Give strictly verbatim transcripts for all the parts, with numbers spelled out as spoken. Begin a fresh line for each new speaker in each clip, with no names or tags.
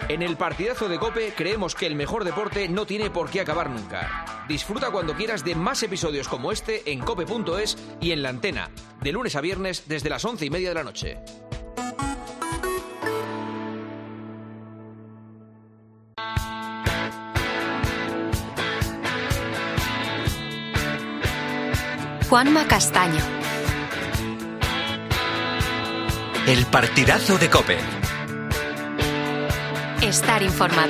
En el partidazo de COPE creemos que el mejor deporte no tiene por qué acabar nunca. Disfruta cuando quieras de más episodios como este en cope punto es y en la antena, de lunes a viernes desde las once y media de la noche.
Juanma Castaño.
El partidazo de COPE.
Estar informado.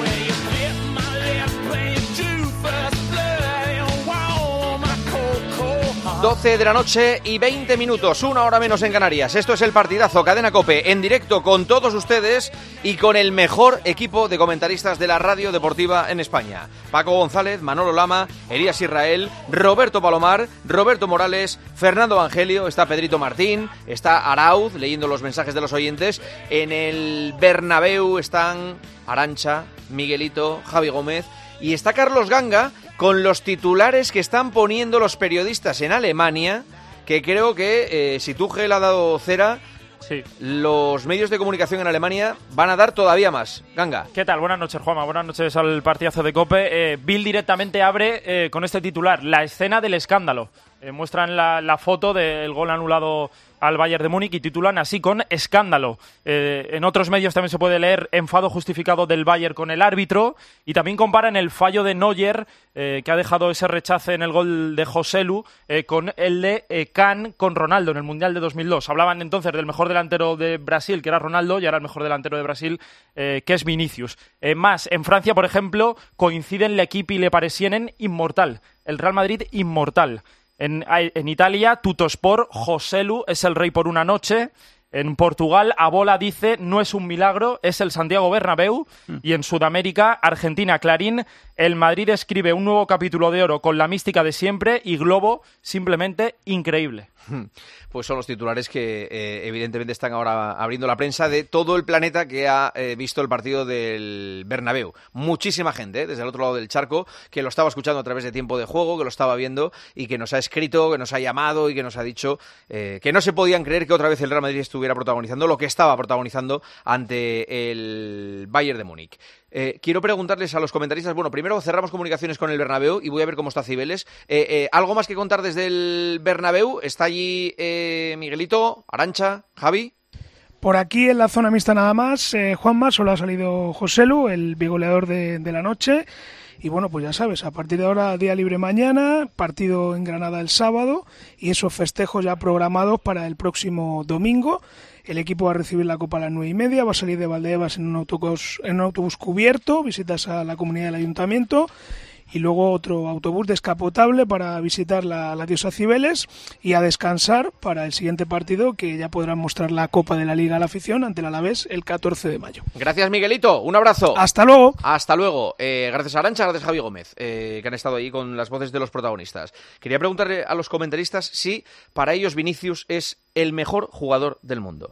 doce de la noche y veinte minutos, una hora menos en Canarias. Esto es el partidazo, Cadena COPE, en directo con todos ustedes y con el mejor equipo de comentaristas de la radio deportiva en España. Paco González, Manolo Lama, Elías Israel, Roberto Palomar, Roberto Morales, Fernando Evangelio, está Pedrito Martín, está Arauz leyendo los mensajes de los oyentes. En el Bernabéu están Arantxa, Miguelito, Javi Gómez y está Carlos Ganga con los titulares que están poniendo los periodistas en Alemania, que creo que eh, si Tuchel ha dado cera, sí, los medios de comunicación en Alemania van a dar todavía más. Ganga.
¿Qué tal? Buenas noches, Juanma. Buenas noches al partidazo de COPE. Eh, Bill directamente abre eh, con este titular, la escena del escándalo. Eh, muestran la, la foto del gol anulado al Bayern de Múnich y titulan así, con escándalo. Eh, en otros medios también se puede leer enfado justificado del Bayern con el árbitro, y también comparan el fallo de Neuer, eh, que ha dejado ese rechace en el gol de Joselu, eh, con el de eh, Kahn con Ronaldo en el Mundial de dos mil dos. Hablaban entonces del mejor delantero de Brasil, que era Ronaldo, y ahora el mejor delantero de Brasil, eh, que es Vinicius. Eh, más, en Francia, por ejemplo, coinciden L'Equipe y Le Parisien inmortal. El Real Madrid inmortal. En, en Italia, Tuttosport, Joselu es el rey por una noche. En Portugal, Abola dice, no es un milagro, es el Santiago Bernabéu. Mm. Y en Sudamérica, Argentina, Clarín, el Madrid escribe un nuevo capítulo de oro con la mística de siempre, y Globo, simplemente increíble.
Pues son los titulares que eh, evidentemente están ahora abriendo la prensa de todo el planeta que ha eh, visto el partido del Bernabéu. Muchísima gente, eh, desde el otro lado del charco, que lo estaba escuchando a través de Tiempo de Juego, que lo estaba viendo y que nos ha escrito, que nos ha llamado y que nos ha dicho eh, que no se podían creer que otra vez el Real Madrid estuviera protagonizando lo que estaba protagonizando ante el Bayern de Múnich. Eh, quiero preguntarles a los comentaristas, bueno, primero cerramos comunicaciones con el Bernabéu y voy a ver cómo está Cibeles. Eh, eh, ¿Algo más que contar desde el Bernabéu? ¿Está allí eh, Miguelito, Arantxa, Javi?
Por aquí en la zona mixta nada más, eh, Juanma, solo ha salido Joselu, el bigoleador de, de la noche. Y bueno, pues ya sabes, a partir de ahora día libre mañana, partido en Granada el sábado y esos festejos ya programados para el próximo domingo. El equipo va a recibir la Copa a las nueve y media, va a salir de Valdebebas en un autobús, en un autobús cubierto, visitas a la comunidad del ayuntamiento, y luego otro autobús descapotable para visitar la, la diosa Cibeles y a descansar para el siguiente partido, que ya podrán mostrar la Copa de la Liga a la afición ante el Alavés el catorce de mayo.
Gracias, Miguelito, un abrazo.
Hasta luego.
Hasta luego. Eh, gracias a Arantxa, gracias a Javi Gómez, eh, que han estado ahí con las voces de los protagonistas. Quería preguntarle a los comentaristas si para ellos Vinicius es el mejor jugador del mundo.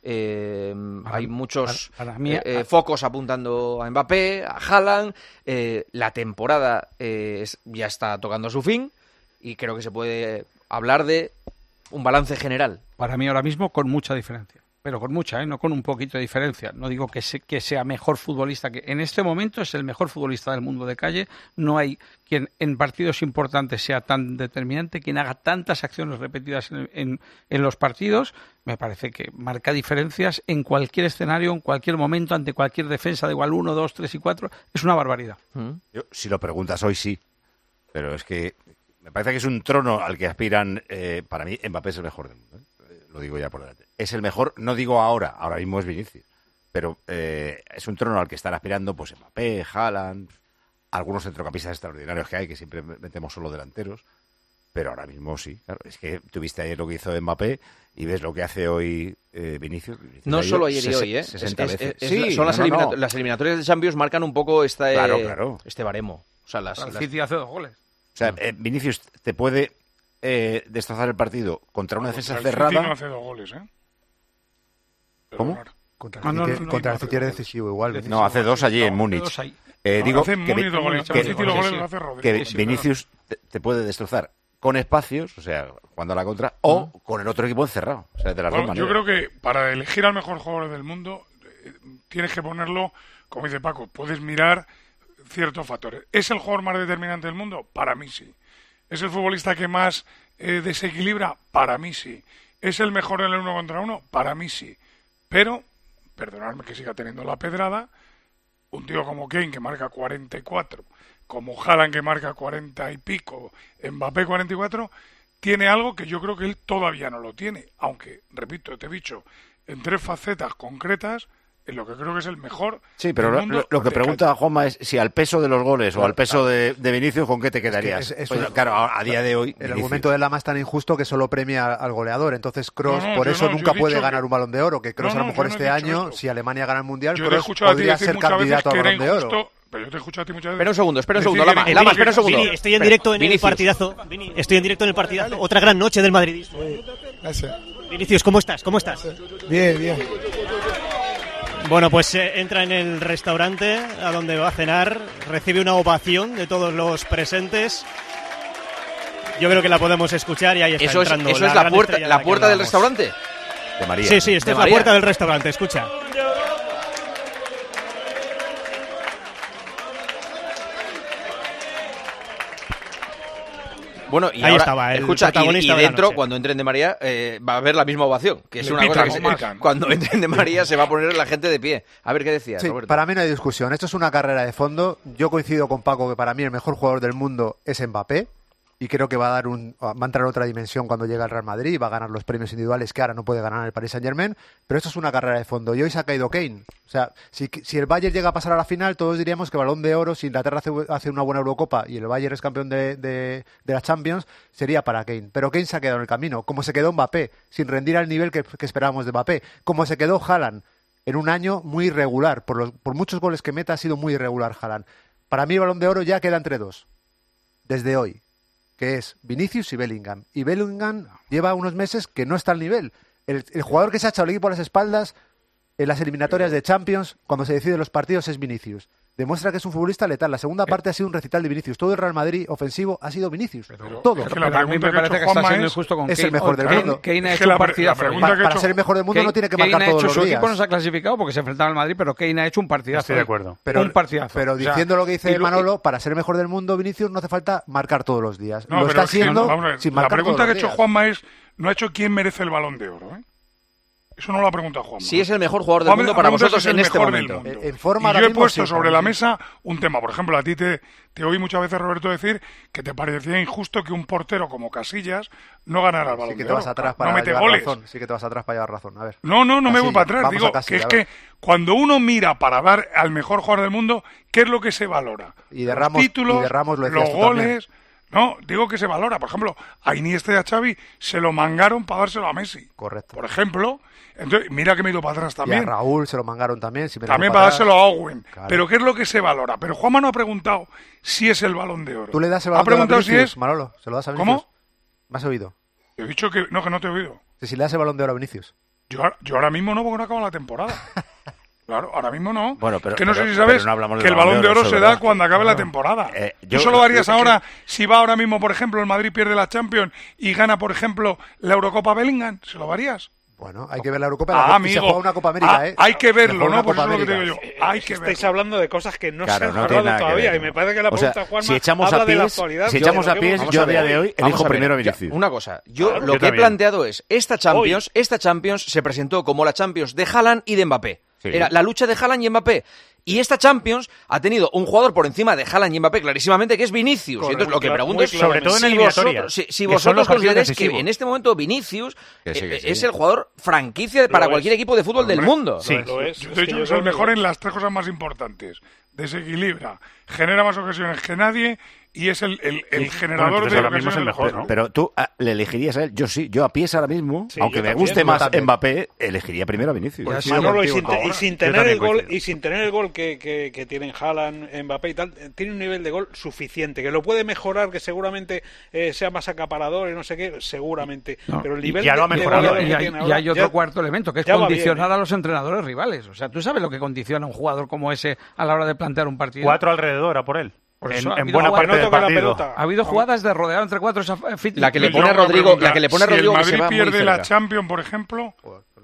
Eh, para, hay muchos para, para mí, eh, eh, focos apuntando a Mbappé, a Haaland. Eh, la temporada eh, es, ya está tocando a su fin y creo que se puede hablar de un balance general.
Para mí ahora mismo con mucha diferencia, pero con mucha, ¿eh? No con un poquito de diferencia. No digo que, se, que sea mejor futbolista, que en este momento es el mejor futbolista del mundo de calle. No hay quien en partidos importantes sea tan determinante, quien haga tantas acciones repetidas en, en, en los partidos. Me parece que marca diferencias en cualquier escenario, en cualquier momento, ante cualquier defensa de igual uno, dos, tres y cuatro. Es una barbaridad.
Yo, si lo preguntas hoy, sí. Pero es que me parece que es un trono al que aspiran. Eh, para mí, Mbappé es el mejor del mundo, ¿eh? Lo digo ya por delante. Es el mejor, no digo ahora, ahora mismo es Vinicius. Pero eh, es un trono al que están aspirando pues Mbappé, Haaland, algunos centrocampistas extraordinarios que hay, que siempre metemos solo delanteros. Pero ahora mismo sí, claro. Es que tuviste ayer lo que hizo Mbappé y ves lo que hace hoy eh, Vinicius. Vinicius.
No solo ayer y hoy, ¿eh?
sesenta
es,
veces.
Es, es,
sí,
son
no,
las,
no,
elimina-
no.
las eliminatorias de Champions marcan un poco esta, eh,
claro, claro.
este baremo. O sea, las,
el
las...
City hace dos goles.
O sea, eh, Vinicius te puede eh, destrozar el partido contra una defensa
contra el
cerrada.
City no hace dos goles, ¿eh? Pero
¿Cómo?
Claro.
Contra
Ah,
el
no,
City,
no, no,
contra el
no,
City era decisivo igual.
No, hace dos allí
No,
en
hace
Múnich.
dos ahí.
Eh,
No,
digo
hace
que,
Múnich dos goles,
que-
el City los
que-
goles
que-
los hace Rodrigo.
que
sí,
Vinicius te, te puede destrozar con espacios, o sea, cuando a la contra, o con el otro equipo encerrado. O sea, de las
Bueno,
dos
yo
maneras.
creo que para elegir al mejor jugador del mundo tienes que ponerlo, como dice Paco, puedes mirar ciertos factores. ¿Es el jugador más determinante del mundo? Para mí sí. ¿Es el futbolista que más eh, desequilibra? Para mí sí. ¿Es el mejor en el uno contra uno? Para mí sí. Pero, perdonadme que siga teniendo la pedrada, un tío como Kane que marca cuarenta y cuatro, como Haaland que marca cuarenta y pico, Mbappé cuarenta y cuatro, tiene algo que yo creo que él todavía no lo tiene. Aunque, repito, te he dicho, en tres facetas concretas, en lo que creo que es el mejor.
Sí, pero
del
lo,
mundo
lo que
de
pregunta
calle.
Juanma es si al peso de los goles o al peso de, de Vinicius, ¿con qué te quedarías?
Es que es- es
Pues,
un-
claro, a, a día de hoy,
El
Vinicius.
argumento de Lama es tan injusto que solo premia al goleador. Entonces Kroos,
No, no,
por
yo
eso
no, yo
nunca
he
puede
dicho
ganar
que-
un Balón de Oro, que Kroos
No,
a
no,
lo mejor
yo no he
este
dicho
año,
esto.
si Alemania gana el Mundial,
Yo te he
Kroos
escuchado a ti
podría
decir
ser
muchas veces
candidato a
que era
Balón de Oro.
injusto, pero yo te he escuchado a ti muchas veces.
Espera un segundo, espera un
decir
segundo,
que era
Lama,
injusto
Lama,
que-
espera un segundo.
Vini, estoy en
Espera,
directo en
Vinicius.
el partidazo. Vini, estoy en directo en el partidazo. Otra gran noche del madridismo.
Gracias.
Vinicius, ¿cómo estás? ¿Cómo estás?
Bien, bien.
Bueno, pues eh, entra en el restaurante a donde va a cenar, recibe una ovación de todos los presentes. Yo creo que la podemos escuchar y ahí está
Eso es,
entrando
eso es la
gran
puerta,
estrella de
la
que
puerta del
hablamos.
restaurante.
De María.
Sí, sí, esta
De
es la
María.
puerta del restaurante, escucha.
Bueno, y
Ahí
ahora,
estaba, el
escucha, y,
protagonista
y
de la
dentro,
noche.
cuando entren de María, eh, va a haber la misma ovación, que es
Le
una
pitan,
cosa que
le
se-
pitan.
cuando entren de María se va a poner la gente de pie. A ver qué decías,
Sí,
Roberto.
para mí no hay discusión. Esto es una carrera de fondo. Yo coincido con Paco que para mí el mejor jugador del mundo es Mbappé. Y creo que va a dar un va a entrar en otra dimensión cuando llegue al Real Madrid y va a ganar los premios individuales que ahora no puede ganar el Paris Saint-Germain, pero esto es una carrera de fondo y hoy se ha caído Kane. O sea, si, si el Bayern llega a pasar a la final, todos diríamos que Balón de Oro, si Inglaterra hace, hace una buena Eurocopa y el Bayern es campeón de, de, de la Champions, sería para Kane. Pero Kane se ha quedado en el camino, como se quedó Mbappé, sin rendir al nivel que, que esperábamos de Mbappé, como se quedó Haaland en un año muy irregular, por, los, por muchos goles que meta ha sido muy irregular Haaland. Para mí el Balón de Oro ya queda entre dos, desde hoy, que es Vinicius y Bellingham. Y Bellingham lleva unos meses que no está al nivel. El, el jugador que se ha echado el equipo a las espaldas en las eliminatorias de Champions, cuando se deciden los partidos, es Vinicius. Demuestra que es un futbolista letal. La segunda parte ha sido un recital de Vinicius. Todo el Real Madrid ofensivo ha sido Vinicius.
Pero-
Todo.
es que la
Pero a mí
pregunta
me
que ha
parece
hecho
que está
Juanma
siendo
es-
injusto con
es
Kane.
el mejor del
Kane-
mundo.
Kane ha
Es
hecho
que la
un
pre- la
partidazo.
pregunta
Pa-
que ha
para
hecho-
ser el mejor del mundo
Kane-
no tiene que
Kane
marcar
ha
todos
hecho,
los
su
días.
equipo no se ha clasificado porque se enfrentaba al Madrid, pero Kane ha hecho un partidazo.
Estoy de acuerdo.
Pero,
un partidazo.
pero
O sea,
diciendo lo que dice
y lo-
Manolo, para ser el mejor del mundo, Vinicius no hace falta marcar todos los días.
No,
lo
pero
está
es que,
haciendo
vamos a ver,
sin
la
marcar
pregunta
todos
que ha
los
hecho
días.
Juanma es, no ha hecho quién merece el Balón de Oro, ¿eh? Eso no lo ha preguntado Juanma.
Si es el mejor jugador del
Juanma
mundo
ha
para
preguntado
vosotros
si es
en
el
este
mejor del
momento.
mundo.
En- en forma
y
ahora
yo he
mismo
puesto
sí,
sobre
para
la
mí sí.
mesa un tema. Por ejemplo, a ti te, te oí muchas veces, Roberto, decir que te parecía injusto que un portero como Casillas no ganara el Balón
Sí que
de
te vas
Oro.
atrás para
no mete
llevar
goles.
razón. Sí que te vas atrás para llevar razón. A ver.
No, no, no me voy
Casilla,
para atrás.
vamos
Digo
a Casilla,
que es
a
que
ver.
cuando uno mira para dar al mejor jugador del mundo, ¿qué es lo que se valora?
Y de
Los
Ramos-
títulos,
y de Ramos lo decías
los
tú también.
goles. No, digo que se valora. Por ejemplo, a Iniesta y a Xavi se lo mangaron para dárselo a Messi.
Correcto.
Por ejemplo, entonces mira que me he ido para atrás
Y
también.
a Raúl se lo mangaron también. Si me
También
tengo
para
atrás.
dárselo a Owen.
Claro.
Pero ¿qué es lo que se valora? Pero Juanma no ha preguntado si es el Balón de Oro.
Tú le das el
Ha
balón de oro a
preguntado si
Vinicius,
es...
Manolo, se lo das a Vinicius.
¿Cómo?
¿Me has oído?
He dicho que... No, que no te he oído.
Que si le das el balón de oro a Vinicius.
Yo, ahora- yo ahora mismo no, porque no acaba la temporada. Claro, ahora mismo no.
Bueno, pero-
que no
pero-
sé si sabes
pero no hablamos
que
del
el Balón de Oro
eso,
se
¿verdad?
da cuando acabe la temporada.
Eh,
¿Tú
yo-
solo lo harías
yo-
ahora si va ahora mismo, por ejemplo, el Madrid pierde la Champions y gana, por ejemplo, la Eurocopa Bellingham? ¿Se lo darías?
Bueno, hay que ver la Eurocopa y
Ah,
la- y se
amigo.
juega una Copa América,
Ah,
¿eh?
hay que
Se
verlo,
juega una
¿no? Pues
Copa
eso es lo que te
América.
digo yo. Hay que
Estáis
verlo.
hablando de cosas que no
Claro,
se han
no tiene
hablado
nada que
todavía
ver,
y me
¿no?
parece que la
O sea,
pregunta Juanma
si echamos
habla
a
de la
pies,
actualidad.
si
de
echamos
lo
a
que
pies,
hemos
yo a
hablado
día de hoy
Vamos
elijo
a ver,
primero a
ya,
Vinicius.
una cosa, yo
Claro,
lo
yo
que he
también.
planteado es, esta Champions, esta Champions se presentó como la Champions de Haaland y de Mbappé.
Sí.
Era la lucha de Haaland y Mbappé. Y esta Champions ha tenido un jugador por encima de Haaland y Mbappé clarísimamente, que es Vinicius.
Correcto,
y entonces lo que
claro,
pregunto
muy
es
Sobre todo en
si
eliminatorias,
vosotros, si, si
que son
vosotros
los partidos
consideráis que
decisivos.
en este momento Vinicius
Que sí, que
eh,
sí.
es el jugador franquicia para
Lo
cualquier
es.
equipo de fútbol del
Hombre,
mundo.
Sí.
Lo
Lo
es.
es,
Yo
es
te he
que
dicho
yo
que es
creo
el
que
mejor
lo
en las tres cosas más importantes. Desequilibra, genera más ocasiones que nadie y es el, el, el
Sí.
generador
Bueno, entonces
de
ahora mismo es el
ocasiones
mejor,
de
¿no?
Pero tú ah, le elegirías a él. Yo sí, yo a pies ahora mismo,
Sí,
aunque
yo
me
también,
guste
yo
más
también.
Mbappé, elegiría primero a Vinicius.
Pues
Sí,
sí,
Manolo, y
contigo,
sin, te-
ahora.
y sin
Yo
tener
también
el gol
coincido.
y sin tener el gol que, que, que tienen Haaland, Mbappé y tal, eh, tiene un nivel de gol suficiente, que lo puede mejorar, que seguramente eh, sea más acaparador y no sé qué, seguramente.
No,
Pero el
y
nivel
ya
de-
lo ha
de
mejorado,
goleador
Y
que
hay,
tiene
y
ahora,
hay otro
ya-
cuarto elemento, que es
ya va
condicionar
bien, ¿eh?
a los entrenadores rivales. O sea, tú sabes lo que condiciona a un jugador como ese a la hora de plantear un partido.
Cuatro alrededor a por él.
Por
En,
eso ha
en
habido
buena
jugadas-
parte
no
del
toca la
partido.
pelota.
Ha habido
No.
jugadas de rodeado entre cuatro. esa- en fin,
La que le
Yo
pone
hago una
Rodrigo,
pregunta.
la que le pone
si
Rodrigo
el
que se
Madrid
va muy
pierde la
cerca.
Champions, por ejemplo,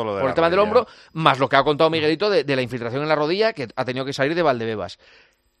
todo lo de
por
la
el tema del
rodilla.
hombro, más lo que ha contado Miguelito de, de la infiltración en la rodilla, que ha tenido que salir de Valdebebas.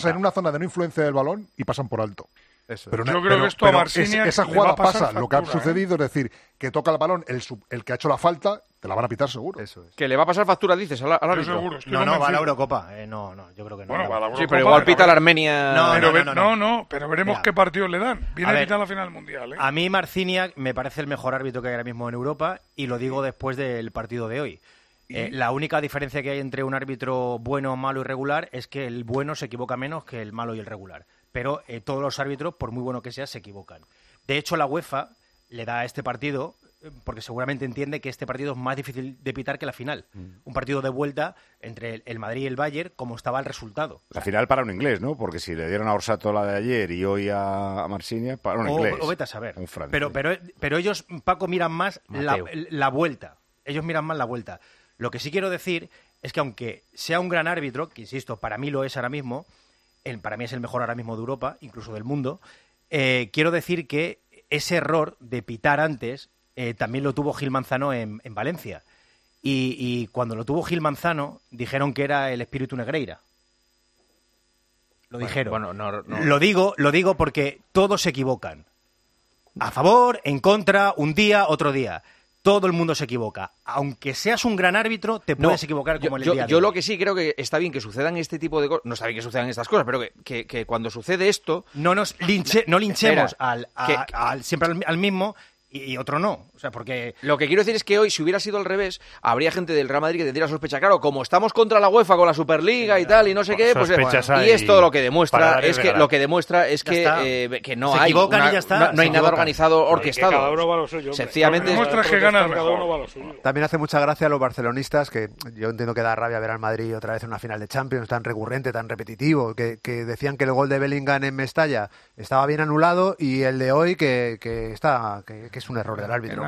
pasan en una zona de no influencia del balón y pasan por alto.
Eso.
Pero
Yo
no-
creo
pero-
que esto a
pero
Marciniak
es- esa
le va
jugada
a pasar
pasa. Lo que ha
factura, ¿eh?
sucedido es decir, que toca el balón el, sub- el que ha hecho la falta, te la van a pitar seguro.
Eso es.
Que le va a pasar factura, dices, al, al
Yo
árbitro.
seguro, estoy
No, no, va a la
convencido.
Eurocopa. Eh, no, no, yo creo que no.
Bueno, va a la
Sí,
Eurocopa,
pero igual
pero
pita la
ve-
Armenia.
No,
pero
no,
ve-
no,
no,
no.
no, pero veremos
Mira.
qué partidos le dan. Viene
A
a
ver.
pitar la final del Mundial, ¿eh?
A mí Marciniak me parece el mejor árbitro que hay ahora mismo en Europa y lo digo después del partido de hoy. Eh, la única diferencia que hay entre un árbitro bueno, malo y regular es que el bueno se equivoca menos que el malo y el regular. Pero eh, todos los árbitros, por muy bueno que sea, se equivocan. De hecho, la UEFA le da a este partido, eh, porque seguramente entiende que este partido es más difícil de pitar que la final. Un partido de vuelta entre el, el Madrid y el Bayern, como estaba el resultado.
La final para un inglés, ¿no? Porque si le dieron a Orsato la de ayer y hoy a, a Marciniak, para un
O,
inglés.
o vete a saber.
Un francés.
Pero, pero, pero ellos, Paco, miran más la,
Mateo.
la vuelta. Ellos miran más la vuelta. Lo que sí quiero decir es que aunque sea un gran árbitro, que insisto, para mí lo es ahora mismo, el- para mí es el mejor ahora mismo de Europa, incluso del mundo, eh, quiero decir que ese error de pitar antes eh, también lo tuvo Gil Manzano en, en Valencia. Y, y cuando lo tuvo Gil Manzano, dijeron que era el espíritu Negreira. Lo
Bueno,
dijeron.
bueno, no- no.
Lo digo, lo digo porque todos se equivocan. A favor, en contra, un día, otro día. Todo el mundo se equivoca. Aunque seas un gran árbitro, te
No,
puedes equivocar
yo,
como en el
yo-
día de
yo
hoy.
lo que sí creo que está bien que sucedan este tipo de cosas. No está bien que sucedan estas cosas, pero que, que- que cuando sucede esto.
No nos linche- no linchemos
Espera,
al, a-
que-
al- siempre al, al mismo y, y otro no. O sea, porque
Lo que quiero decir es que hoy, si hubiera sido al revés, habría gente del Real Madrid que tendría sospecha. Claro, como estamos contra la UEFA con la Superliga y tal, y no sé qué, pues.
sospechas
eh,
hay
y esto lo que
para
demuestra
dar y
es que
regalar.
lo que demuestra es
Ya
que,
está.
eh, que no
Se
hay.
equivocan
una-
y ya está,
No,
se
no hay nada
equivocan.
organizado,
Que
orquestado.
cada uno va a lo suyo, hombre.
Sencillamente.
Lo
Demuestra que gana el
Cada
mejor.
uno va a lo suyo.
También hace mucha gracia a los barcelonistas, que yo entiendo que da rabia ver al Madrid otra vez en una final de Champions, tan recurrente, tan repetitivo, que, que decían que el gol de Bellingham en Mestalla estaba bien anulado y el de hoy que, que está que, que es un error del árbitro.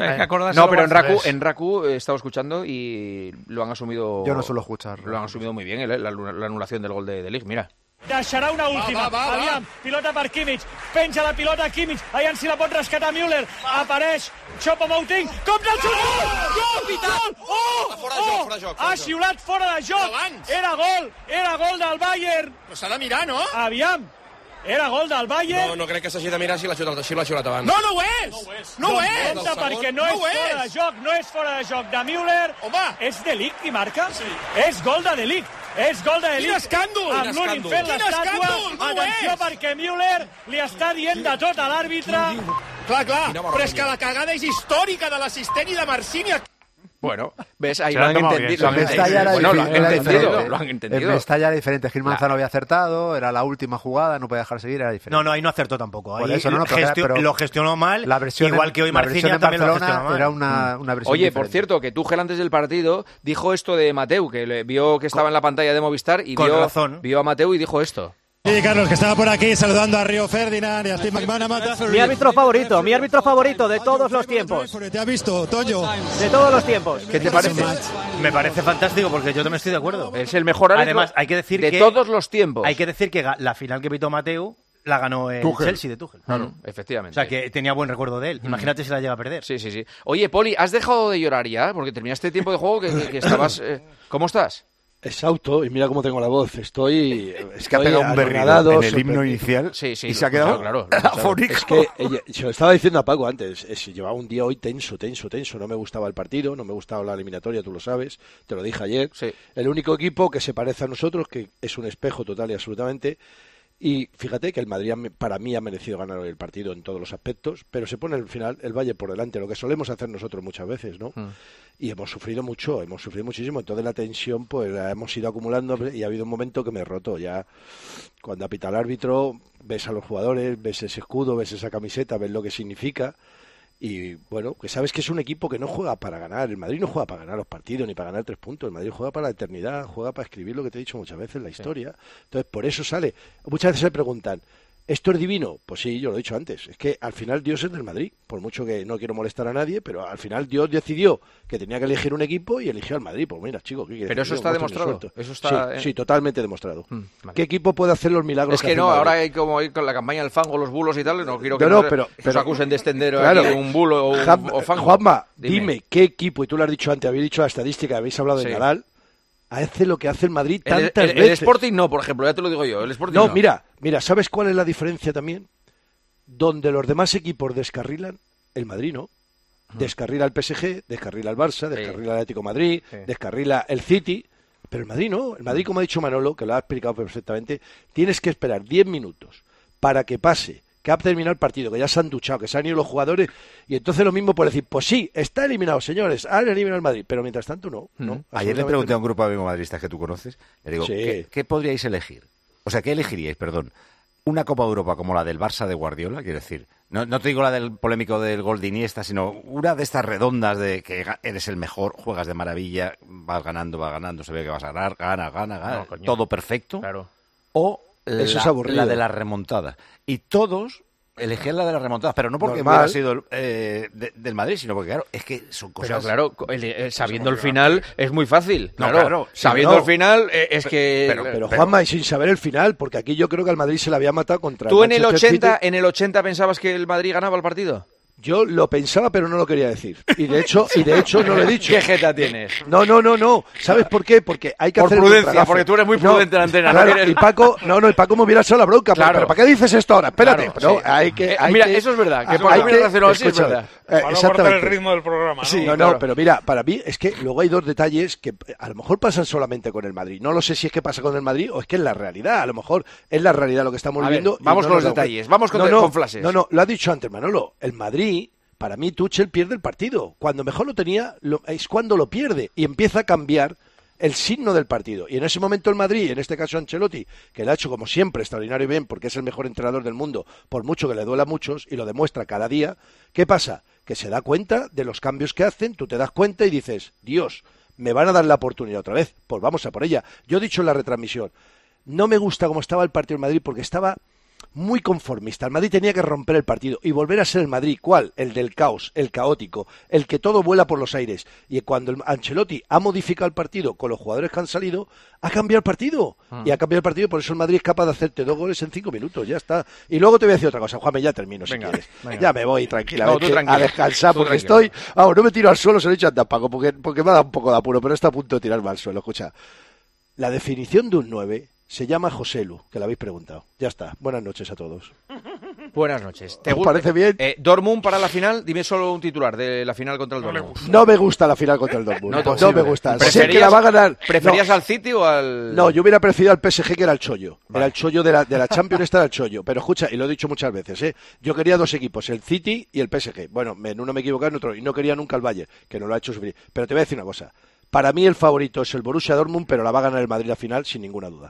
No, pero en Raku, en Raku he estado escuchando y lo han asumido.
Yo no suelo escuchar.
Lo han asumido muy bien, eh, la, la anulación del gol de, de Ligt. Mira.
Deixarà una última.
Va, va, va, va.
Aviam, pilota per Kimmich. Penja la pilota Kimmich. Aviam si la pot rescatar Müller. Apareix Choupo-Moting. Compte el xut! Gol! Gol! Oh!
Fora de joc,
Oh!
fora de joc, fora de
Ha
joc.
xiulat fora de joc.
Però abans.
Era gol. Era gol del Bayern.
Però s'ha de mirar, no?
Aviam. Era gol del Bayern.
No, no crec que s'hagi de mirar si l'ha xutat, si l'ha xutat abans. No, no ho és! No ho és!
Compte perquè no, és
ho
fora de joc, no és fora de joc de Müller.
Home!
És De Ligt qui marca? Sí. És gol de De Ligt. És gol de De
Quin
Ligt.
escàndol!
Amb
Quin
l'únic
escàndol!
fent
Quin
l'estàtua.
escàndol! No ho
Atenció
és!
perquè Müller li està dient de tot a l'àrbitre.
Clar, clar, però és que la cagada és històrica de l'assistent i de Marciniak.
Bueno, ves, ahí
Se
lo
lo
han
han tomado
entendido.
bien,
Lo han
se lo han
entendido.
Mestalla era
Bueno, lo han
difícil, era
entendido.
diferente.
Lo han
En
entendido.
Mestalla era diferente. Gil Manzano había acertado, era la última jugada, no podía dejar seguir, era diferente.
No, no, ahí no acertó tampoco.
Por
Ahí
eso, no, no, pero-
gestio-
pero-
lo gestionó mal,
La versión
igual
en-
que hoy
la versión
Marciniak
en
también lo
Barcelona
gestionó mal.
era una, una versión
Oye,
diferente.
por cierto, que Tuchel antes del partido dijo esto de Mateu, que le vio que estaba en la pantalla de Movistar y
Con
vio,
razón.
vio a Mateu y dijo esto.
Sí, Carlos, que estaba por aquí saludando a Río Ferdinand y a Steve McManaman.
Mi árbitro favorito, mi árbitro favorito de todos los tiempos.
¿Te ha visto, Toño?
De todos los tiempos.
¿Qué te parece?
Me parece fantástico porque yo también estoy de acuerdo.
Es el mejor árbitro
Además, hay que decir
de
que
todos los tiempos.
Hay que decir que ga- la final que pitó Mateu la ganó el
Tuchel.
Chelsea de Tuchel.
Claro, efectivamente.
O sea, que tenía buen recuerdo de él. Imagínate si la llega a perder.
Sí, sí, sí. Oye, Poli, ¿has dejado de llorar ya? Porque terminaste tiempo de juego que, que- que estabas... eh, ¿Cómo estás?
Exhausto, y mira cómo tengo la voz. Estoy.
Es que ha pegado un berrido
anonadado,
en el
sorprendido.
himno inicial
Sí, sí,
y se ha
lo-
quedado
claro, claro,
afónico.
Es que ella- se lo estaba diciendo a Paco antes. Es, llevaba un día hoy tenso, tenso, tenso. No me gustaba el partido, no me gustaba la eliminatoria, tú lo sabes. Te lo dije ayer. El único equipo que se parece a nosotros, que es un espejo total y absolutamente. Y fíjate que el Madrid ha- para mí ha merecido ganar hoy el partido en todos los aspectos, pero se pone al final el Valle por delante, lo que solemos hacer nosotros muchas veces, ¿no? Y hemos sufrido mucho, hemos sufrido muchísimo. Entonces la tensión pues la hemos ido acumulando y ha habido un momento que me he roto. Ya cuando apita el árbitro, ves a los jugadores, ves ese escudo, ves esa camiseta, ves lo que significa. Y bueno, que sabes que es un equipo que no juega para ganar. El Madrid no juega para ganar los partidos ni para ganar tres puntos. El Madrid juega para la eternidad, juega para escribir lo que te he dicho muchas veces, la historia. Entonces, por eso sale. Muchas veces se preguntan, ¿esto es divino? Pues sí, yo lo he dicho antes. Es que al final Dios es del Madrid. Por mucho que no quiero molestar a nadie, pero al final Dios decidió que tenía que elegir un equipo y eligió al Madrid. Pues mira, chicos, ¿qué quieres
Pero
decir?
eso está
Muestren el
demostrado.
suelto.
Eso está,
sí,
eh.
sí, totalmente demostrado.
Mm, vale.
¿Qué equipo puede hacer los milagros
Es que
hace
no,
el Madrid?
ahora hay como ir con la campaña del fango, los bulos y tal, no quiero que
No, no,
nos,
pero-
nos
pero-
acusen de extender
Claro.
aquí un bulo o, un,
Juan-
o fango.
Juanma, dime. ¿qué equipo, y tú lo has dicho antes, habéis dicho la estadística, habéis hablado de
Sí.
Nadal, hace lo que hace el Madrid
El,
tantas
el- el
veces?
Sporting no, por ejemplo, ya te lo digo yo. El Sporting
No,
no.
mira, mira, ¿sabes cuál es la diferencia también? donde los demás equipos descarrilan, el Madrid no. Descarrila el P S G, descarrila el Barça, descarrila el Atlético de Madrid, sí. descarrila el City, pero el Madrid no. El Madrid, como ha dicho Manolo, que lo ha explicado perfectamente, tienes que esperar diez minutos para que pase, que ha terminado el partido, que ya se han duchado, que se han ido los jugadores, y entonces lo mismo puede decir, pues sí, está eliminado, señores, han eliminado el Madrid, pero mientras tanto no. no
Ayer le pregunté a un grupo de amigos madridistas que tú conoces, le digo, sí. ¿qué, ¿qué podríais elegir? O sea, ¿qué elegiríais, perdón? Una Copa de Europa como la del Barça de Guardiola, quiero decir, no, no te digo la del polémico del gol de Iniesta, sino una de estas redondas de que eres el mejor, juegas de maravilla, vas ganando, vas ganando, se ve que vas a ganar, gana, gana, gana, no, todo perfecto.
Claro.
O
Eso
la,
es aburrido.
la de la remontada. Y todos elegían la de las remontadas, pero no porque
Normal.
hubiera sido eh, de, del Madrid, sino porque, claro, es que son cosas...
Pero claro, el, el, sabiendo el final es muy fácil.
No,
claro,
claro.
Sabiendo
no.
el final eh, es que...
Pero, pero, pero Juanma, y sin saber el final, porque aquí yo creo que al Madrid se le había matado contra
¿Tú
el
en el
Manchester
ochenta,
City.
en el ochenta pensabas que el Madrid ganaba el partido?
Yo lo pensaba, pero no lo quería decir. Y de hecho, y de hecho no lo he dicho.
¿Qué jeta tienes?
No, no, no, no. ¿Sabes por qué? Porque hay que
Por
hacer
prudencia,
el contragafe.
porque tú eres muy prudente en la antena, ¿no
Claro,
quieres?
y Paco, no, no, y Paco me hubiera echado la bronca.
Claro.
Pero ¿para qué dices esto ahora? Espérate.
Claro,
no,
sí.
hay que, hay
Mira,
que-
eso es verdad, que
hay
por
que-
qué razón sí es
escúchame,
verdad.
eh,
Para no cortar
exactamente.
el ritmo del programa, ¿no?
Sí, no,
claro.
no, pero mira, para mí es que luego hay dos detalles que eh, a lo mejor pasan solamente con el Madrid. No lo sé si es que pasa con el Madrid o es que es la realidad. A lo mejor es la realidad lo que estamos
A ver,
viendo. y
vamos
no
con
nos
los
damos
detalles,
cuenta.
vamos con-
no, no,
con flashes.
No, no, lo ha dicho antes Manolo. El Madrid, para mí, Tuchel pierde el partido. Cuando mejor lo tenía, lo- es cuando lo pierde y empieza a cambiar el signo del partido. Y en ese momento el Madrid, en este caso Ancelotti, que lo ha hecho como siempre extraordinario y bien, porque es el mejor entrenador del mundo, por mucho que le duela a muchos, y lo demuestra cada día, ¿qué pasa? Que se da cuenta de los cambios que hacen, tú te das cuenta y dices, Dios, me van a dar la oportunidad otra vez, pues vamos a por ella. Yo he dicho en la retransmisión, no me gusta cómo estaba el partido del Madrid porque estaba muy conformista. El Madrid tenía que romper el partido y volver a ser el Madrid. ¿Cuál? El del caos, el caótico, el que todo vuela por los aires. Y cuando el Ancelotti ha modificado el partido con los jugadores que han salido, ha cambiado el partido.
Ah.
Y ha cambiado el partido, por eso el Madrid es capaz de hacerte dos goles en cinco minutos. Ya está. Y luego te voy a decir otra cosa, Juanme, ya termino
Venga,
si quieres.
venga.
Ya me voy tranquilamente
No, tú tranquilo.
a descansar
Tú
porque
tranquilo.
estoy... Vamos, no me tiro al suelo, se lo he dicho antes, Paco, porque, porque me ha dado un poco de apuro, pero está a punto de tirarme al suelo. Escucha, la definición de un nueve se llama Joselu, que la habéis preguntado. Ya está. Buenas noches a todos.
Buenas noches.
¿Os parece bien?
Eh, Dortmund para la final, dime solo un titular de la final contra el Dortmund.
No me gusta la final contra el Dortmund.
No,
No,
posible.
me gusta. Sé
¿Preferías-
que la va a ganar.
¿Preferías
No.
al City o al...?
No, yo hubiera preferido al P S G, que era el chollo. Era el chollo de la, de la Champions, esta era el chollo. Pero escucha, y lo he dicho muchas veces, ¿eh? Yo quería dos equipos, el City y el P S G. Bueno, en uno me equivoqué, en otro. Y no quería nunca el Bayern, que no lo ha hecho sufrir. Pero te voy a decir una cosa. Para mí el favorito es el Borussia Dortmund, pero la va a ganar el Madrid la final, sin ninguna duda.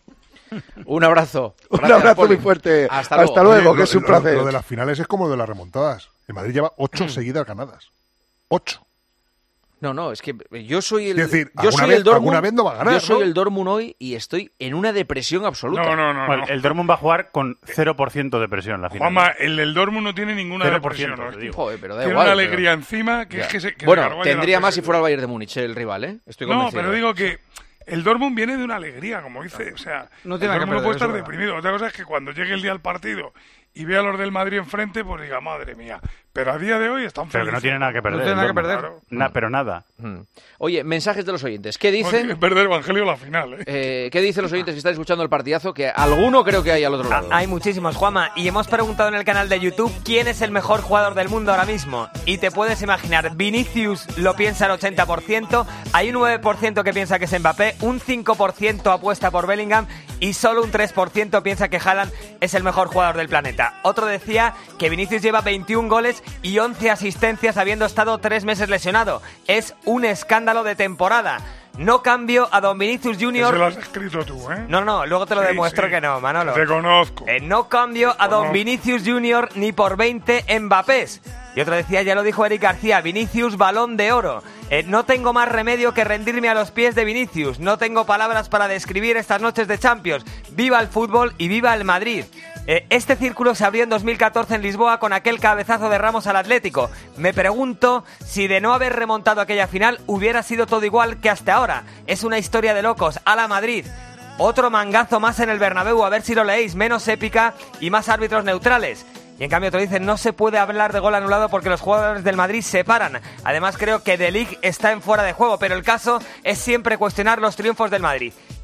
Un abrazo.
Un
Gracias,
abrazo
Poli.
muy fuerte.
Hasta
Hasta
luego.
luego,
Oye,
que es un
lo-
placer.
Lo de las finales es como lo de las remontadas. El Madrid lleva ocho seguidas ganadas. Ocho.
No, no, es que yo soy el,
Es decir,
yo
alguna
soy
vez-
el Dortmund.
alguna vez no va a ganar,
yo soy
¿no?
el Dortmund hoy y estoy en una depresión absoluta.
No, no, no.
Bueno,
no.
el Dortmund va a jugar con cero por ciento de presión la final.
Juanma, el del Dortmund no tiene ninguna
cero por ciento,
depresión. ¿no?
te digo.
Joder, pero da
Tiene
igual,
una
pero-
alegría encima que
Ya.
es que se que se
Bueno,
cargó ayer
tendría
al
más si
P S G.
fuera el Bayern de Múnich, el rival, ¿eh? Estoy
No,
convencido.
pero digo que el Dortmund viene de una alegría, como dice. O sea,
No
el
tiene nada que
Dortmund no
perder,
puede estar
eso es verdad.
deprimido. Otra cosa es que cuando llegue el día del partido y vea a los del Madrid enfrente, pues diga, madre mía. Pero a día de hoy están
Pero que no
felices.
tiene nada que perder.
No tiene nada
el
que
Dortmund.
perder.
Na- pero nada.
Mm. Oye, mensajes de los oyentes. ¿Qué
No tiene
dicen?
que perder Evangelio la final, ¿eh?
Eh, ¿Qué dicen los oyentes que están escuchando el partidazo? Que alguno creo que hay al otro lado.
Hay muchísimos, Juanma, y hemos preguntado en el canal de YouTube quién es el mejor jugador del mundo ahora mismo. Y te puedes imaginar, Vinicius lo piensa el ochenta por ciento, hay un nueve por ciento que piensa que es Mbappé, un cinco por ciento apuesta por Bellingham y solo un tres por ciento piensa que Haaland es el mejor jugador del planeta. Otro decía que Vinicius lleva veintiún goles y once asistencias habiendo estado tres meses lesionado. Es un escándalo de temporada. No cambio a Don Vinicius junior
Ese lo has escrito tú, ¿eh?
No, no, luego te lo
Sí,
demuestro
sí.
que no, Manolo.
Te conozco.
Eh, no cambio a Don
Conozco.
Vinicius junior ni por veinte Mbappés. Y otro decía, ya lo dijo Eric García, Vinicius balón de oro. Eh, no tengo más remedio que rendirme a los pies de Vinicius. No tengo palabras para describir estas noches de Champions. Viva el fútbol y viva el Madrid. Eh, este círculo se abrió en dos mil catorce en Lisboa con aquel cabezazo de Ramos al Atlético. Me pregunto si de no haber remontado aquella final hubiera sido todo igual que hasta ahora. Es una historia de locos. ¡A la Madrid! Otro mangazo más en el Bernabéu, a ver si lo leéis, menos épica y más árbitros neutrales. Y en cambio otro dice, no se puede hablar de gol anulado porque los jugadores del Madrid se paran. Además creo que De Ligt está en fuera de juego, pero el caso es siempre cuestionar los triunfos del Madrid.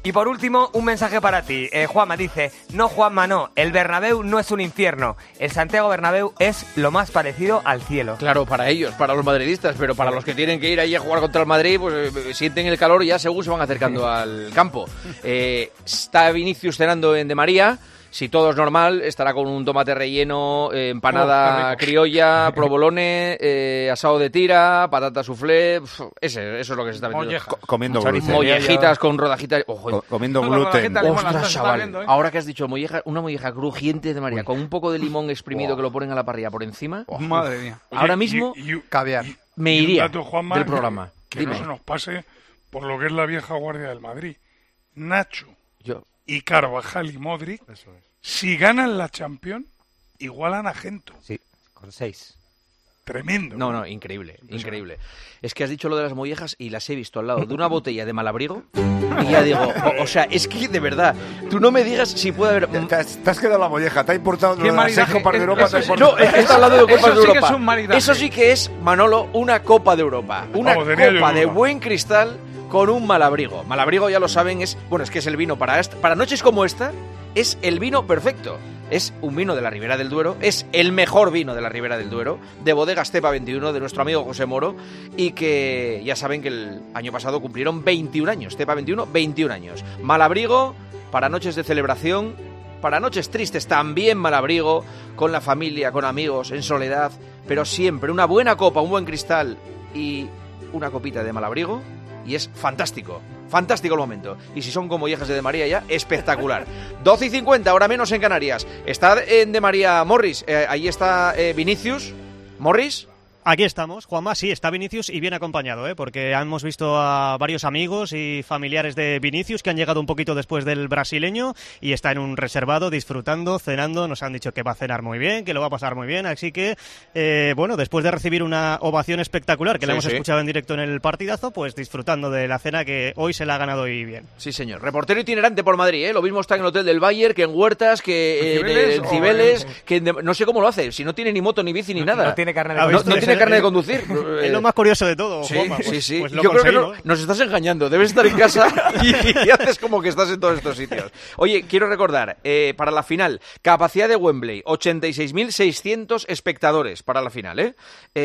Y por último, un mensaje para ti. Eh, Juanma dice, no Juanma, no, el Bernabéu no es un infierno. El Santiago Bernabéu es lo más parecido al cielo.
Claro, para ellos, para los madridistas, pero para los que tienen que ir allí a jugar contra el Madrid, pues eh, sienten el calor y ya según se van acercando al campo. Eh, está Vinicius cenando en De María. Si todo es normal, estará con un tomate relleno, eh, empanada oh, criolla, provolone, eh, asado de tira, patata soufflé. Pf, ese, eso es lo que se está metiendo.
Co comiendo gluten.
Mollejitas con rodajitas. Ojo,
Co comiendo gluten.
Ostras, chaval. Viendo, ¿eh? Ahora que has dicho molleja, una molleja crujiente de María, Uy. con un poco de limón exprimido wow. que lo ponen a la parrilla por encima.
Oh, madre mía.
Ahora mismo,
y, y,
caviar.
Me
y
iría
dato, Juanma,
del programa.
Que, que
Dime.
no se nos pase por lo que es la vieja guardia del Madrid. Nacho
Yo.
y Carvajal y Modric, eso es. Si ganan la Champions, igualan a Gento.
Sí, con seis.
Tremendo.
No, no, increíble, increíble. Es que has dicho lo de las mollejas y las he visto al lado de una botella de Malabrigo y ya digo, o, o sea, es que de verdad, tú no me digas si puede haber...
Te has, te has quedado la molleja, te ha importado
¿Qué
las seis copas de Europa.
Eso, eso, no, es que está hablando de copas
eso
de Europa.
Sí que es un maridaje.
Eso sí que es, Manolo, una Copa de Europa. Una
Vamos,
copa de buen cristal con un Malabrigo. Malabrigo, ya lo saben, es... Bueno, es que es el vino para, esta, para noches como esta, es el vino perfecto. Es un vino de la Ribera del Duero, es el mejor vino de la Ribera del Duero, de Bodegas Cepa veintiuno, de nuestro amigo José Moro, y que ya saben que el año pasado cumplieron veintiún años, Cepa veintiuno, veintiún años. Malabrigo para noches de celebración, para noches tristes también Malabrigo, con la familia, con amigos, en soledad, pero siempre una buena copa, un buen cristal y una copita de Malabrigo, y es fantástico. Fantástico el momento. Y si son como mollejas de De María ya, espectacular. doce y cincuenta, ahora menos en Canarias. Está en De María Morris. Eh, ahí está eh, Vinicius. Morris.
Aquí estamos, Juanma, sí, está Vinicius y bien acompañado, ¿eh? Porque hemos visto a varios amigos y familiares de Vinicius que han llegado un poquito después del brasileño y está en un reservado disfrutando, cenando, nos han dicho que va a cenar muy bien, que lo va a pasar muy bien, así que, eh, bueno, después de recibir una ovación espectacular que sí, la hemos sí. escuchado en directo en el partidazo, pues disfrutando de la cena que hoy se la ha ganado y bien.
Sí, señor. Reportero itinerante por Madrid, ¿eh? Lo mismo está en el hotel del Bayern que en Huertas, que en eh, Cibeles, que en de... no sé cómo lo hace, si no tiene ni moto, ni bici, ni nada.
No tiene carne de
no, no tiene carne de conducir.
Es lo más curioso de todo,
sí,
Juanma, pues,
sí, sí.
Pues lo
Yo creo que no,
¿eh?
nos estás engañando. Debes estar en casa y, y haces como que estás en todos estos sitios. Oye, quiero recordar, eh, para la final, capacidad de Wembley, ochenta y seis mil seiscientos espectadores para la final, ¿eh?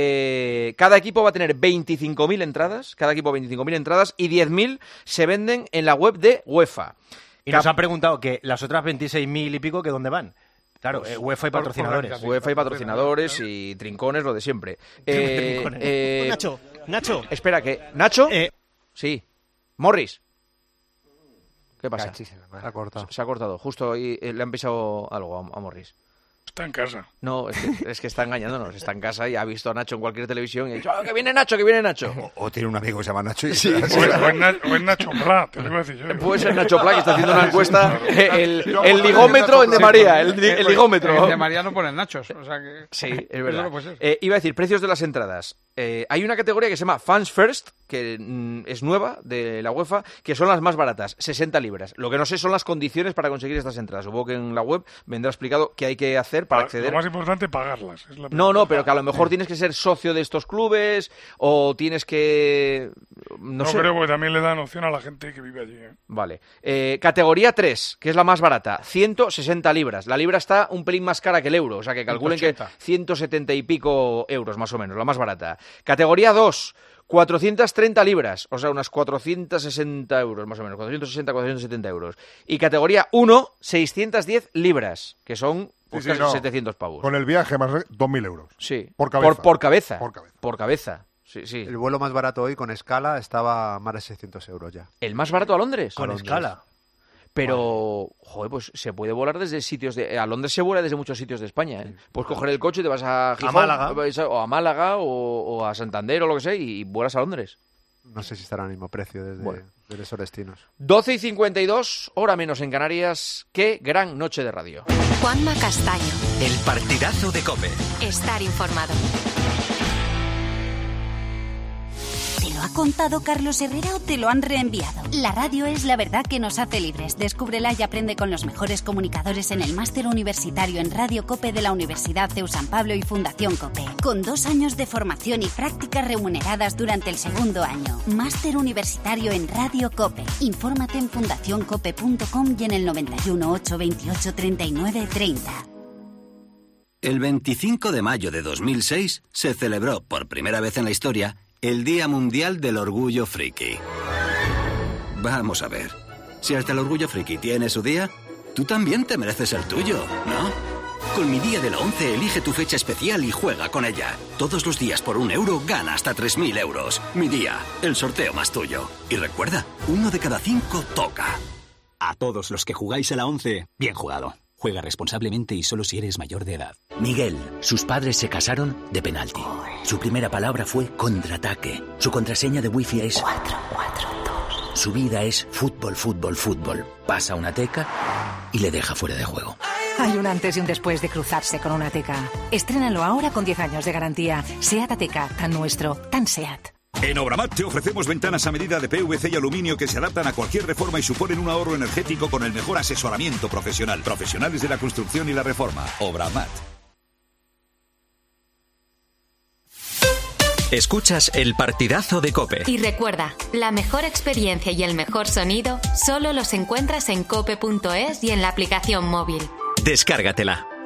Eh, cada equipo va a tener veinticinco mil entradas, cada equipo veinticinco mil entradas y diez mil se venden en la web de UEFA.
Y nos han preguntado que las otras veintiséis mil y pico, ¿que dónde van? Claro, eh, UEFA y patrocinadores.
UEFA y patrocinadores y trincones, lo de siempre. Eh, eh,
Nacho, Nacho.
Espera, que... ¿Nacho?
Eh,
sí. Morris. ¿Qué pasa?
Se ha cortado.
Se ha cortado. Justo ahí eh, le han pisado algo a, a Morris.
Está en casa.
No, es que, es que está engañándonos. Está en casa y ha visto a Nacho en cualquier televisión y ha dicho, ¡ah, que viene Nacho, que viene Nacho!
O, o tiene un amigo que se llama Nacho y...
Sí.
O, o, en, o en Nacho Pla, te lo iba a decir yo.
Puede ser Nacho Pla, que está haciendo una encuesta. El, el ligómetro en De María, el, el ligómetro.
En De María no ponen nachos, o sea que...
Sí, es verdad. Eh, iba a decir, precios de las entradas. Eh, hay una categoría que se llama Fans First, que mm, es nueva, de la UEFA, que son las más baratas, sesenta libras. Lo que no sé son las condiciones para conseguir estas entradas. Supongo que en la web vendrá explicado qué hay que hacer para acceder.
Lo más importante, pagarlas. Es la
no, no, pero que a lo mejor tienes que ser socio de estos clubes o tienes que... No,
no
sé.
creo, porque también le dan opción a la gente que vive allí. ¿eh?
Vale. Eh, categoría tres, que es la más barata, ciento sesenta libras. La libra está un pelín más cara que el euro, o sea que calculen ciento ochenta. Que ciento setenta y pico euros más o menos, la más barata. Categoría dos, cuatrocientas treinta libras, o sea, unas cuatrocientos sesenta euros más o menos, cuatrocientos sesenta, cuatrocientos setenta euros. Y categoría uno, seiscientas diez libras, que son pues, sí, sí, no. setecientos pavos.
Con el viaje más dos mil euros.
Sí.
Por cabeza.
Por, por cabeza.
Por cabeza.
Por cabeza. Sí, sí.
El vuelo más barato hoy con escala estaba a más de seiscientos euros ya.
¿El más barato a Londres?
Con
a
Londres. Escala.
Pero, joder, pues se puede volar desde sitios de... A Londres se vuela desde muchos sitios de España, ¿eh? Puedes coger el coche y te vas a Gijón,
a Málaga.
o a Málaga, o, o a Santander, o lo que sea, y vuelas a Londres.
No sé si estará al mismo precio desde, bueno. desde esos destinos.
doce y cincuenta y dos, hora menos en Canarias. Qué gran noche de radio.
Juanma Castaño.
El partidazo de COPE.
Estar informado.
lo ha contado Carlos Herrera o te lo han reenviado? La radio es la verdad que nos hace libres. Descúbrela y aprende con los mejores comunicadores en el Máster Universitario en Radio COPE de la Universidad CEU San Pablo y Fundación COPE. Con dos años de formación y prácticas remuneradas durante el segundo año. Máster Universitario en Radio COPE. Infórmate en fundación cope punto com y en el noventa y uno, ochocientos veintiocho, treinta y nueve, treinta.
El veinticinco de mayo de dos mil seis se celebró por primera vez en la historia el Día Mundial del Orgullo Friki. Vamos a ver, si hasta el Orgullo Friki tiene su día, tú también te mereces el tuyo, ¿no? Con Mi Día de la ONCE elige tu fecha especial y juega con ella. Todos los días por un euro gana hasta tres mil euros. Mi Día, el sorteo más tuyo. Y recuerda, uno de cada cinco toca.
A todos los que jugáis a la ONCE, bien jugado. Juega responsablemente y solo si eres mayor de edad.
Miguel, sus padres se casaron de penalti. Su primera palabra fue contraataque. Su contraseña de wifi es cuatro cuatro dos. Su vida es fútbol, fútbol, fútbol. Pasa una teca y le deja fuera de juego.
Hay un antes y un después de cruzarse con una teca. Estrénalo ahora con diez años de garantía. SEAT Ateca, tan nuestro, tan SEAT.
En Obramat te ofrecemos ventanas a medida de P V C y aluminio que se adaptan a cualquier reforma y suponen un ahorro energético con el mejor asesoramiento profesional. Profesionales de la construcción y la reforma. Obramat.
Escuchas el partidazo de COPE.
Y recuerda, la mejor experiencia y el mejor sonido solo los encuentras en cope punto es y en la aplicación móvil.
Descárgatela.